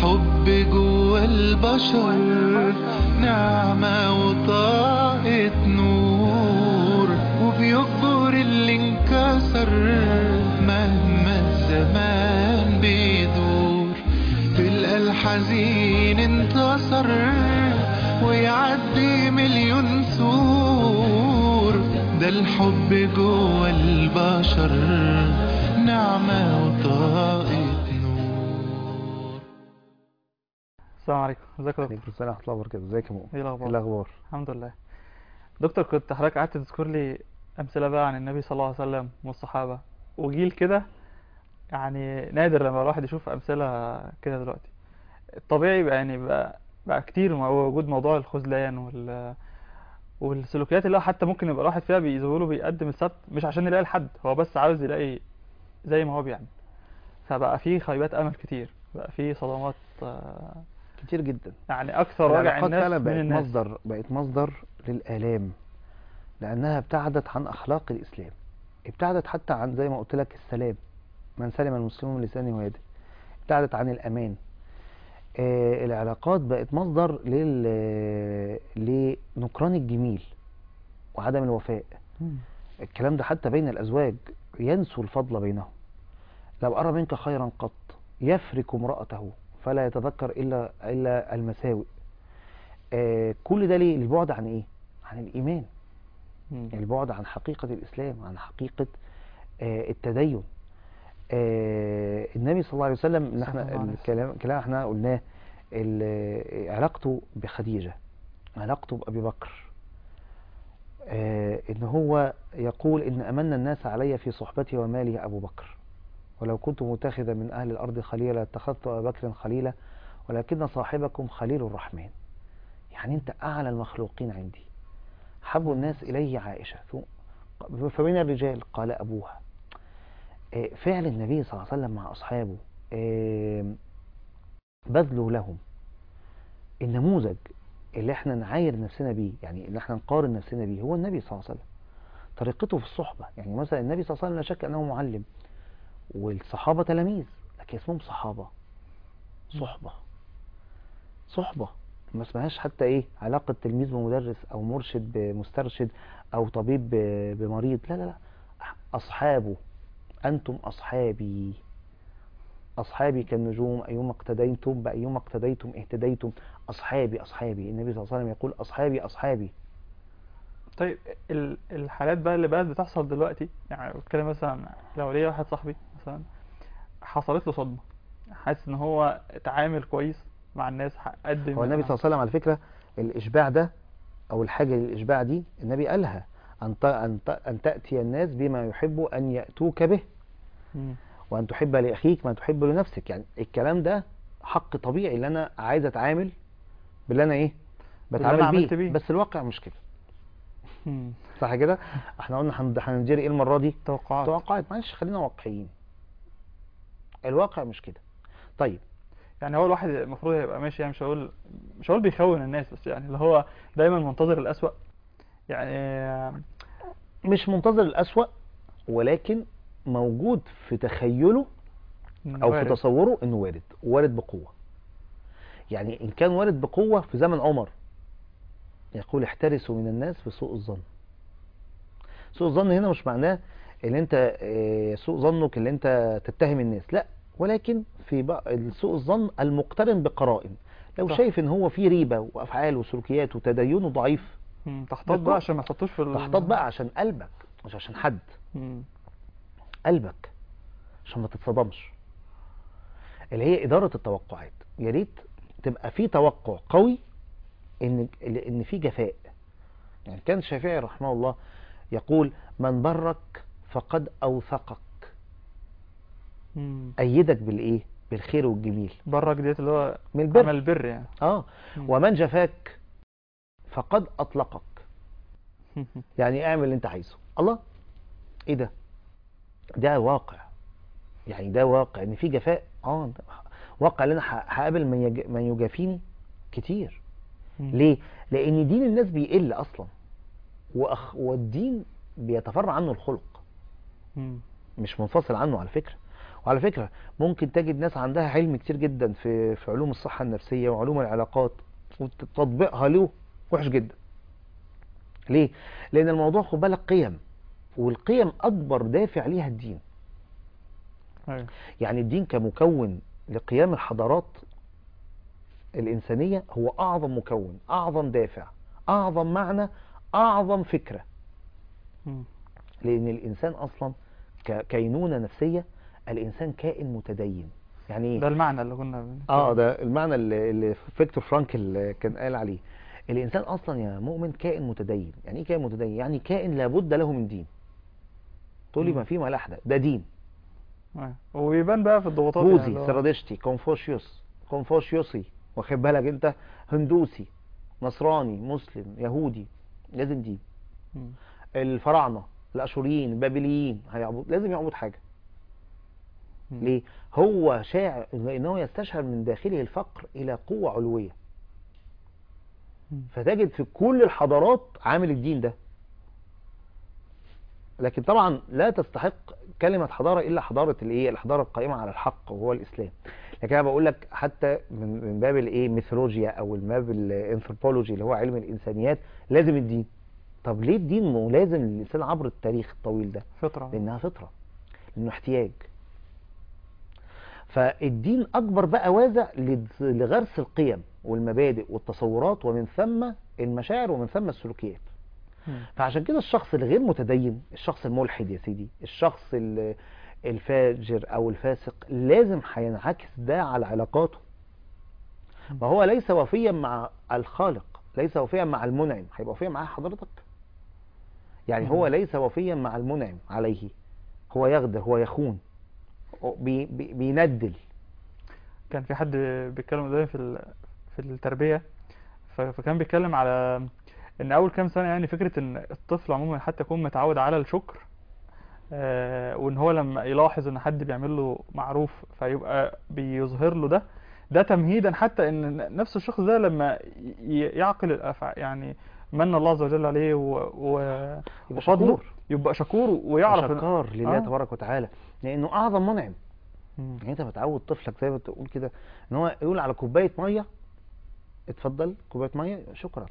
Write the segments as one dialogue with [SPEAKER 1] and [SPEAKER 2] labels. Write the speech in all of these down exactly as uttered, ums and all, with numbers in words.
[SPEAKER 1] الحب جوا البشر نعمة وطاقة نور، وبيكبر اللي انكسر مهما الزمان بيدور. تلقى الحزين انتصر ويعدي مليون سور. ده الحب جوا البشر نعمة وطاقة نور.
[SPEAKER 2] السلام عليكم، ازيك يا دكتور؟
[SPEAKER 3] عليكم السلام ورحمة الله وبركاته. ازيك يا مؤمن؟
[SPEAKER 2] ايه الاخبار؟
[SPEAKER 3] ايه الاخبار؟
[SPEAKER 2] الحمد لله. دكتور، كنت حضرتك قعدت تذكر لي امثله بقى عن النبي صلى الله عليه وسلم والصحابه وجيل كده، يعني نادر لما الواحد يشوف امثله كده دلوقتي. الطبيعي بقى يعني بقى بقى كتير مع وجود موضوع الخذلان وال والسلوكيات اللي هو حتى ممكن يبقى الواحد فيها بيزوله بيقدم السبت مش عشان يلاقي الحد، هو بس عاوز يلاقي زي ما هو بيعمل. فبقى في خيبات امل كتير، بقى في صدمات، آه،
[SPEAKER 3] كتير جدا.
[SPEAKER 2] يعني اكثر وجع
[SPEAKER 3] العلاقات
[SPEAKER 2] الناس
[SPEAKER 3] فعلا
[SPEAKER 2] من
[SPEAKER 3] بقت
[SPEAKER 2] الناس.
[SPEAKER 3] مصدر بقت مصدر للآلام، لأنها ابتعدت عن أخلاق الإسلام، ابتعدت حتى عن زي ما قلت لك السلام، من سلم المسلمون من لسانه ويده، ابتعدت عن الأمان. آه العلاقات بقت مصدر لل لنكران الجميل وعدم الوفاء.
[SPEAKER 2] مم.
[SPEAKER 3] الكلام ده حتى بين الأزواج، ينسوا الفضل بينهم. لو أرى منك خيرا قط يفرك امرأته فلا يتذكر إلا إلا المساوئ. آه كل ده ليه؟ البعد عن إيه؟ عن الإيمان،
[SPEAKER 2] مم.
[SPEAKER 3] البعد عن حقيقة الإسلام، عن حقيقة آه التدين. آه النبي صلى الله عليه وسلم، إن
[SPEAKER 2] صلى
[SPEAKER 3] احنا
[SPEAKER 2] الله عليه وسلم.
[SPEAKER 3] الكلام كلام احنا قلناه، ال- علاقته بخديجة، علاقته بأبي بكر، آه إن هو يقول إن أمن الناس علي في صحبتي ومالي أبو بكر، ولو كنت متخذا من أهل الأرض خليلا لاتخذت أبا بكر خليلا، ولكن صاحبكم خليل الرحمن. يعني أنت أعلى المخلوقين عندي. حب الناس إليه عائشة، فمن الرجال قال أبوها. فعل النبي صلى الله عليه وسلم مع أصحابه، بذله لهم، النموذج اللي احنا نعاير نفسنا بيه، يعني اللي احنا نقارن نفسنا بيه هو النبي صلى الله عليه وسلم. طريقته في الصحبة، يعني مثلا النبي صلى الله عليه وسلم لا شك أنه معلم، والصحابة تلاميذ، لكن اسمهم صحابة، صحبة صحبة ما اسمهاش حتى ايه علاقة تلميذ بمدرس او مرشد بمسترشد او طبيب بمريض، لا لا لا، اصحابه. انتم اصحابي، اصحابي كالنجوم ايما اقتديتم بايما اقتديتم اهتديتم. اصحابي اصحابي النبي صلى الله عليه وسلم يقول اصحابي اصحابي.
[SPEAKER 2] طيب ال- الحالات بقى اللي بقت بتحصل دلوقتي، يعني بتكلم مثلا لو ليا واحد صاحبي مثلا حصلت له صدمة، حاسس ان هو اتعامل كويس مع الناس، قدم
[SPEAKER 3] هو النبي صلى الله عليه وسلم على فكرة الاشباع ده او الحاجة للاشباع دي النبي قالها، ان ت- ان ت- ان تاتي الناس بما يحب ان ياتوك به،
[SPEAKER 2] مم.
[SPEAKER 3] وأن تحب لأخيك ما تحب لنفسك. يعني الكلام ده حق طبيعي، اللي أنا عايز أتعامل باللي أنا إيه
[SPEAKER 2] باللي انا
[SPEAKER 3] بتعامل بيه.
[SPEAKER 2] عملت بيه.
[SPEAKER 3] بس الواقع مش كده،
[SPEAKER 2] مم.
[SPEAKER 3] صح كده؟ احنا قلنا هن- هنجري إيه المرة دي؟
[SPEAKER 2] توقعات.
[SPEAKER 3] توقعات. معلش خلينا واقعيين، الواقع مش كده. طيب
[SPEAKER 2] يعني هو الواحد المفروض يبقى ماشي، يعني مش هقول مش هقول بيخون الناس، بس يعني اللي هو دايما منتظر الأسوأ، يعني
[SPEAKER 3] مش منتظر الأسوأ، ولكن موجود في تخيله أو في
[SPEAKER 2] وارد.
[SPEAKER 3] تصوره إنه وارد، وارد بقوة. يعني إن كان وارد بقوة في زمن عمر، يقول احترسوا من الناس بسوء الظن. سوء الظن هنا مش معناه ان انت آه، سوء ظنك اللي انت تتهم الناس، لا، ولكن في بق- سوء الظن المقترن بقرائن. لو
[SPEAKER 2] صح.
[SPEAKER 3] شايف ان هو في ريبة وافعال وسلوكيات وتدينه ضعيف،
[SPEAKER 2] مم. تحتاط بقى عشان ما يحطوش في ال...
[SPEAKER 3] تحتاط بقى عشان قلبك، مش عشان حد.
[SPEAKER 2] مم.
[SPEAKER 3] قلبك عشان ما تتصدمش، اللي هي إدارة التوقعات. يا ريت تبقى في توقع قوي ان ان في جفاء. يعني كان الشافعي رحمه الله يقول من برك فقد اوثقك،
[SPEAKER 2] مم.
[SPEAKER 3] أيدك بالإيه؟ بالخير والجميل،
[SPEAKER 2] برك ديت اللي هو
[SPEAKER 3] من البر.
[SPEAKER 2] عمل البر يعني.
[SPEAKER 3] آه
[SPEAKER 2] مم.
[SPEAKER 3] ومن جفاك فقد أطلقك، يعني اعمل اللي أنت عايزه. الله، إيه ده؟ ده واقع، يعني ده واقع إن في جفاء. آه ده واقع، اللي أنا ه- هقابل من يج... من يجافيني كتير.
[SPEAKER 2] مم.
[SPEAKER 3] ليه؟ لأن دين الناس بيقل أصلا، وأخ... والدين بيتفرع عنه الخلق،
[SPEAKER 2] مم.
[SPEAKER 3] مش منفصل عنه على فكرة. وعلى فكرة ممكن تجد ناس عندها علم كتير جدا في في علوم الصحة النفسية وعلوم العلاقات، وتطبيقها له وحش جدا. ليه؟ لأن الموضوع خد بالك قيم، والقيم أكبر دافع ليها الدين.
[SPEAKER 2] ايوه.
[SPEAKER 3] يعني الدين كمكون لقيام الحضارات الإنسانية هو أعظم مكون، أعظم دافع، أعظم معنى، أعظم فكرة.
[SPEAKER 2] مم.
[SPEAKER 3] لأن الإنسان أصلا ككينونة نفسية، الإنسان كائن متدين. يعني إيه؟
[SPEAKER 2] ده المعنى اللي كنا بنتكلم
[SPEAKER 3] اه
[SPEAKER 2] عنه.
[SPEAKER 3] ده المعنى اللي, اللي فيكتور فرانكل كان قال عليه. الانسان اصلا يا مؤمن كائن متدين. يعني ايه كائن متدين؟ يعني كائن لابد له من دين. تقول لي
[SPEAKER 2] مم.
[SPEAKER 3] ما في ملاح، ده ده دين.
[SPEAKER 2] أيوة. وبيبان بقى في الضغوطات يعني
[SPEAKER 3] بوذي،
[SPEAKER 2] اللي هو
[SPEAKER 3] سرادشتي، كونفوشيوس، كونفوشيوسي، واخد بالك انت، هندوسي، نصراني، مسلم، يهودي، لازم دين.
[SPEAKER 2] مم.
[SPEAKER 3] الفراعنه، الاشوريين، البابليين، هيعبد لازم يعبد حاجه.
[SPEAKER 2] مم.
[SPEAKER 3] ليه؟ هو شاعر انه يستشعر من داخله الفقر الى قوه علويه.
[SPEAKER 2] مم.
[SPEAKER 3] فتجد في كل الحضارات عامل الدين ده. لكن طبعا لا تستحق كلمة حضارة إلا حضارة الإيه؟ الحضارة القائمة على الحق وهو الإسلام. لكن أنا بقول لك حتى من من باب الإيه؟ ميثولوجيا أو من باب الأنثروبولوجي اللي هو علم الإنسانيات، لازم الدين. طب ليه الدين ملازم للإنسان عبر التاريخ الطويل ده؟
[SPEAKER 2] فطرة.
[SPEAKER 3] لأنها فطرة، لأنه احتياج. فالدين أكبر بقى وازع لغرس القيم والمبادئ والتصورات، ومن ثم المشاعر، ومن ثم السلوكيات.
[SPEAKER 2] مم.
[SPEAKER 3] فعشان كده الشخص الغير متدين، الشخص الملحد يا سيدي، الشخص ال- الفاجر او الفاسق، لازم هينعكس ده على علاقاته. ما هو ليس وفيا مع الخالق، ليس وفيا مع المنعم، هيبقى وفيا معاه حضرتك؟ يعني هو
[SPEAKER 2] مم.
[SPEAKER 3] ليس وفيا مع المنعم عليه، هو يغدر، هو يخون، هو بي بي بيندل.
[SPEAKER 2] كان في حد بيتكلم قدامي في ال- في التربية، ف- فكان بيتكلم على ان اول كام سنة يعني فكرة ان الطفل عموما حتى يكون متعود على الشكر، آه، وان هو لما يلاحظ ان حد بيعمل له معروف فيبقى بيظهر له ده، ده تمهيدا حتى ان نفس الشخص ده لما ي- يعقل الافعال، يعني من الله عز وجل عليه و... و...
[SPEAKER 3] يبقى
[SPEAKER 2] وفضله،
[SPEAKER 3] شكور،
[SPEAKER 2] يبقى شكور ويعرف إن...
[SPEAKER 3] وشكار لله
[SPEAKER 2] اه.
[SPEAKER 3] تبارك وتعالى، لانه اعظم منعم.
[SPEAKER 2] مم.
[SPEAKER 3] يعني انت بتعود طفلك زي ما بتقول كده ان هو يقول على كوبايه ميه اتفضل كوبايه ميه شكرا.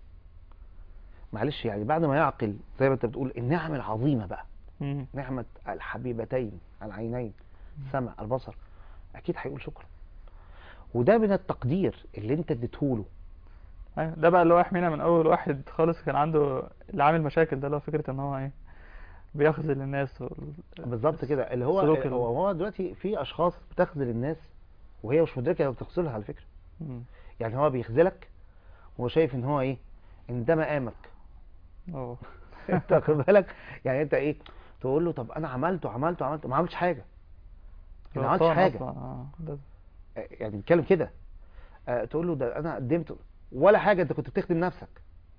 [SPEAKER 3] معلش يعني بعد ما يعقل زي ما انت بتقول النعم العظيمه بقى،
[SPEAKER 2] مم.
[SPEAKER 3] نعمه الحبيبتين العينين، السمع، البصر، اكيد هيقول شكرا. وده من التقدير اللي انت اديتهوله.
[SPEAKER 2] ايوه، ده بقى اللي هو يحمينا من اول واحد خالص كان عنده اللي عامل مشاكل ده، اللي هو فكرة ان هو ايه، بيخذل الناس وال...
[SPEAKER 3] بالظبط كده، اللي هو
[SPEAKER 2] السلوك ال...
[SPEAKER 3] هو هو دلوقتي في اشخاص بتخذل الناس وهي مش مدركه هي بتخذلها على فكره.
[SPEAKER 2] مم.
[SPEAKER 3] يعني هو بيخذلك وهو شايف ان هو ايه، ان ده مقامك.
[SPEAKER 2] اه.
[SPEAKER 3] انت واخد بالك؟ يعني انت ايه، تقول له طب انا عملت وعملت وعملت، ما عملتش حاجه. انت ما عملتش
[SPEAKER 2] غلطان
[SPEAKER 3] حاجه.
[SPEAKER 2] اصلا. اه ده.
[SPEAKER 3] يعني بيتكلم كده، آه، تقول له ده انا قدمت ولا حاجه، انت كنت بتخدم نفسك.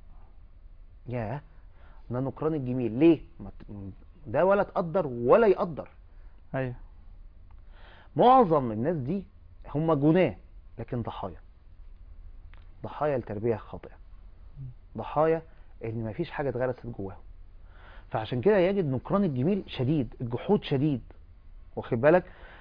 [SPEAKER 3] ياه، ده نكران الجميل ليه؟ ما ت- ده ولا تقدر ولا يقدر.
[SPEAKER 2] ايوه.
[SPEAKER 3] معظم الناس دي هم جناه، لكن ضحايا، ضحايا لتربيه خاطئه، ضحايا ان مفيش حاجه اتغرست جواهم. فعشان كده يجد نكران الجميل شديد، الجحود شديد، واخد بالك؟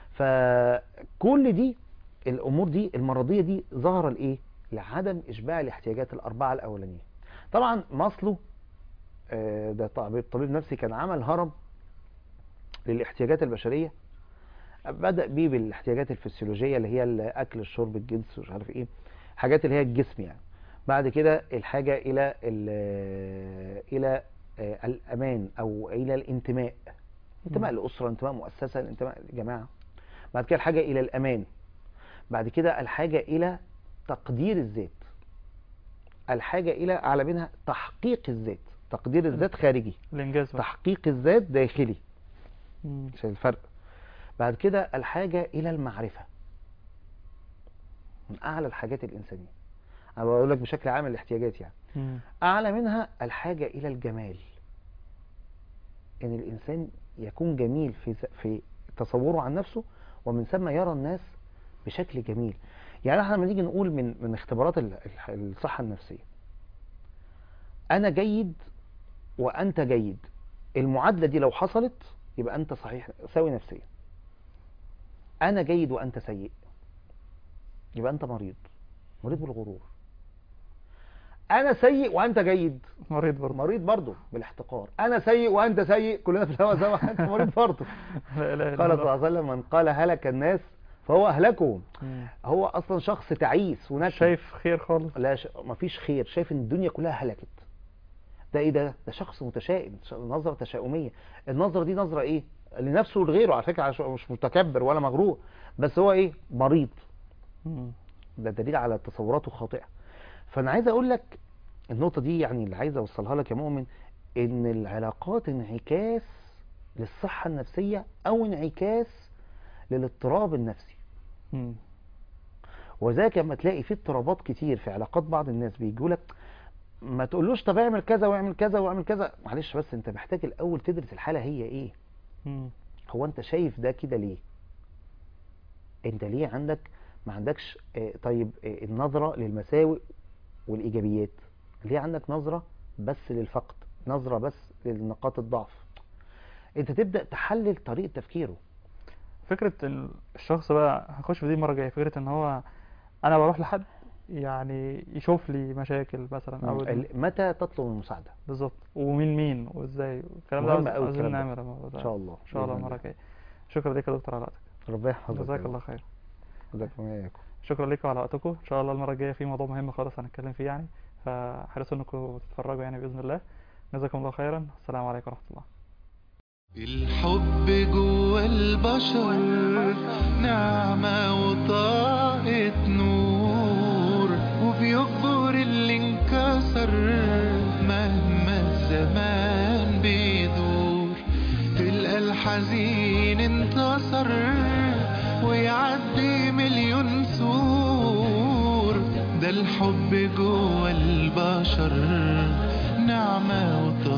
[SPEAKER 3] فكل دي الامور دي المرضيه دي ظاهره لايه؟ لعدم اشباع الاحتياجات الاربعه الاولانيه. طبعا ماسلو، آه، ده طبيب طبيب نفسي، كان عمل هرم للاحتياجات البشريه. بدأ بيه بالاحتياجات الفسيولوجيه اللي هي الاكل، الشرب، الجنس، مش عارف ايه، حاجات اللي هي الجسم يعني. بعد كده الحاجه الى ال- الى آه، الامان او الى الانتماء، انتماء
[SPEAKER 2] مم.
[SPEAKER 3] لاسره، انتماء مؤسسه، انتماء لجماعه. بعد كده الحاجه الى الامان. بعد كده الحاجه الى تقدير الذات. الحاجه الى اعلى منها تحقيق الذات. تقدير الذات خارجي،
[SPEAKER 2] الانجاز بقى.
[SPEAKER 3] تحقيق الذات داخلي.
[SPEAKER 2] مم.
[SPEAKER 3] عشان الفرق. بعد كده الحاجه الى المعرفه، من اعلى الحاجات الانسانيه. انا بقول لك بشكل عام الاحتياجات يعني.
[SPEAKER 2] مم.
[SPEAKER 3] اعلى منها الحاجه الى الجمال، ان الانسان يكون جميل في في تصوره عن نفسه، ومن ثم يرى الناس بشكل جميل. يعني احنا لما نيجي نقول من من اختبارات ال- ال- الصحه النفسيه، انا جيد وانت جيد، المعادله دي لو حصلت يبقى انت صحيح سوي نفسيا. انا جيد وانت سيء، يبقى انت مريض، مريض بالغرور. انا سيء وانت جيد،
[SPEAKER 2] مريض برضه.
[SPEAKER 3] مريض برضه بالاحتقار. انا سيء وانت سيء، كلنا في الهوا سوا، انت مريض برضه.
[SPEAKER 2] لا اله الا
[SPEAKER 3] قال صلى
[SPEAKER 2] الله.
[SPEAKER 3] الله عليه وسلم: من قال هلك الناس فهو اهلكهم.
[SPEAKER 2] مم.
[SPEAKER 3] هو اصلا شخص تعيس ونكد،
[SPEAKER 2] شايف خير خالص.
[SPEAKER 3] لا ش... مفيش خير، شايف ان الدنيا كلها هلكت. ده ايه ده؟ ده شخص متشائم، ش- نظرة تشاؤمية. النظرة دي نظرة ايه؟ لنفسه ولغيره على فكرة، عش- مش متكبر ولا مغرور، بس هو ايه؟ مريض.
[SPEAKER 2] مم.
[SPEAKER 3] ده دليل على تصوراته خاطئة. فانا عايز اقول لك النقطة دي، يعني اللي عايز اوصلها لك يا مؤمن، ان العلاقات انعكاس للصحة النفسية او انعكاس للاضطراب النفسي.
[SPEAKER 2] مم.
[SPEAKER 3] وذاك لما تلاقي في اضطرابات كتير في علاقات بعض الناس، بيجوا لك ما تقولوش طب اعمل كذا واعمل كذا واعمل كذا، معلش بس انت محتاج الاول تدرس الحالة هي ايه.
[SPEAKER 2] مم.
[SPEAKER 3] هو انت شايف ده كده ليه؟ انت ليه عندك ما عندكش اه طيب اه النظرة للمساوئ والايجابيات؟ ليه عندك نظرة بس للفقد، نظرة بس لنقاط الضعف؟ انت تبدأ تحلل طريقة تفكيره.
[SPEAKER 2] فكرة ال- الشخص بقى هنخش في دي المرة الجاية، فكرة ان هو انا بروح لحد يعني يشوف لي مشاكل مثلا او ال-
[SPEAKER 3] ال- متى تطلب المساعدة؟
[SPEAKER 2] بالظبط، ومين مين وازاي الكلام ده.
[SPEAKER 3] مهم
[SPEAKER 2] عاوز-
[SPEAKER 3] قوي
[SPEAKER 2] عاوزين
[SPEAKER 3] الكلام ده.
[SPEAKER 2] نعمل الموضوع ده
[SPEAKER 3] ان شاء الله،
[SPEAKER 2] ان شاء الله
[SPEAKER 3] بإذن
[SPEAKER 2] المرة
[SPEAKER 3] الله.
[SPEAKER 2] الجاية. شكرا لك يا دكتور على وقتك.
[SPEAKER 3] ربنا يحفظك.
[SPEAKER 2] جزاك
[SPEAKER 3] يا
[SPEAKER 2] الله
[SPEAKER 3] رب.
[SPEAKER 2] خير.
[SPEAKER 3] جزاكم الله إياكم.
[SPEAKER 2] شكرا لكم على وقتكم. ان شاء الله المرة الجاية في موضوع مهم خالص هنتكلم فيه يعني، فحرصوا انكم تتفرجوا يعني بإذن الله. جزاكم الله خيرا. السلام عليكم ورحمة الله.
[SPEAKER 1] الحب جوا البشر نعمة وطاقة نور، وبيكبر اللي انكسر مهما الزمان بيدور. تلقى الحزين انتصر ويعدي مليون سور. ده الحب جوا البشر نعمة وطاقة